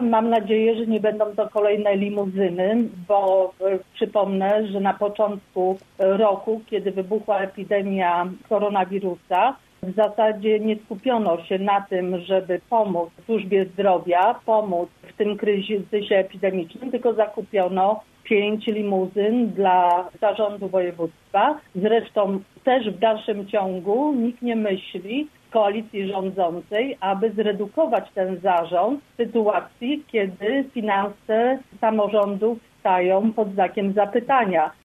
mam nadzieję, że nie będą to kolejne limuzyny, bo przypomnę, że na początku roku, kiedy wybuchła epidemia koronawirusa, w zasadzie nie skupiono się na tym, żeby pomóc służbie zdrowia, pomóc w tym kryzysie epidemicznym, tylko zakupiono 5 limuzyn dla zarządu województwa. Zresztą też w dalszym ciągu nikt nie myśli w koalicji rządzącej, aby zredukować ten zarząd w sytuacji, kiedy finanse samorządów stają pod znakiem zapytania.